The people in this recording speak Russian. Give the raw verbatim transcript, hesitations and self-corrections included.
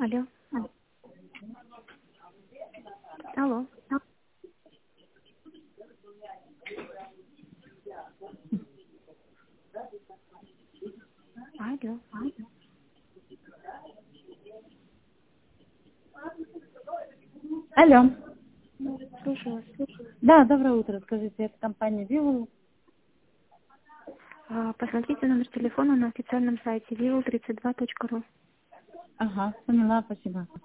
Алло. Алло. Алло. Алло. Слушаю вас. Да, доброе утро. Скажите, это компания Вивол? А, Посмотрите номер телефона на официальном сайте вивол тридцать два точка ру. Ага, поняла, спасибо.